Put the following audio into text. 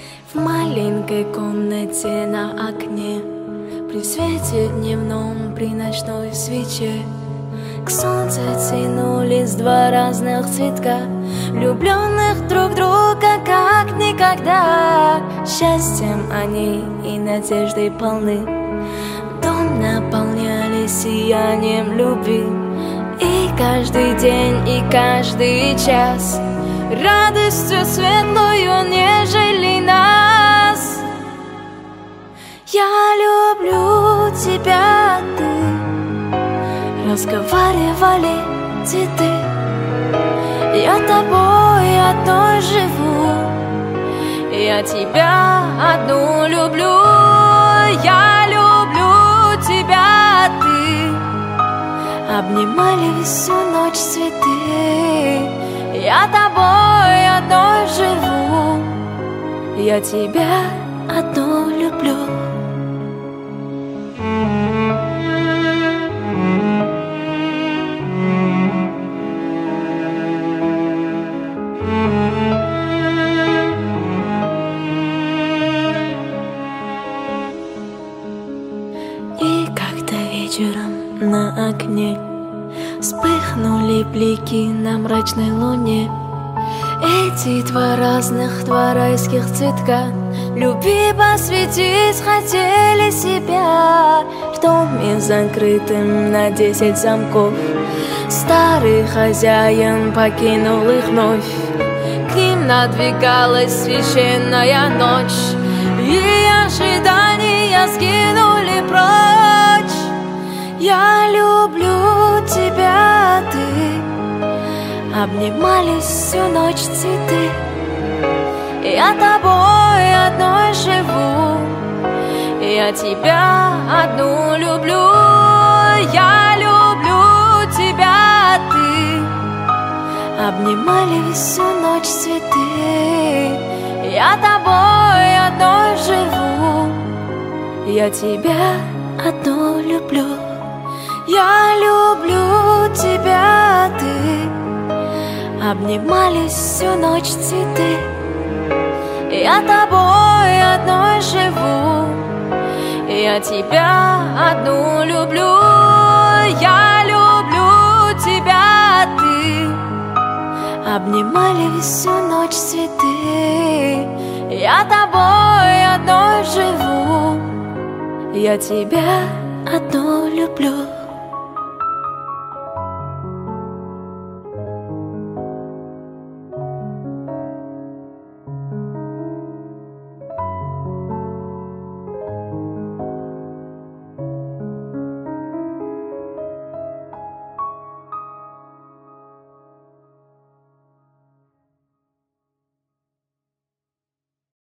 В маленькой комнате на окне, при свете дневном, при ночной свече, к солнцу тянулись два разных цветка, влюбленных друг друга как никогда. Счастьем они и надеждой полны, дом наполняли сиянием любви. И каждый день, и каждый час радостью светлою нежели нас. Я люблю тебя, ты, разговаривали цветы. Я тобой одной живу, я тебя одну люблю. Я люблю тебя, ты, обнимали всю ночь цветы. Я тобой одной живу, я тебя одну люблю. И как-то вечером на окне вспыхнули блики на мрачной луне. Эти два разных, два райских цветка любви посвятить хотели себя. В доме закрытым на 10 замков старый хозяин покинул их вновь. К ним надвигалась священная ночь, и ожидания сгинули прочь. Я люблю тебя, ты, обнимались всю ночь цветы. Я тобой одной живу, я тебя одну люблю. Я люблю тебя, ты, обнимали всю ночь цветы. Я тобой одной живу, я тебя одну люблю. Я люблю тебя, ты, обнимались всю ночь цветы. Я тобой одной живу, я тебя одну люблю. Я люблю тебя, ты, обнимали всю ночь цветы. Я тобой одной живу, я тебя одну люблю.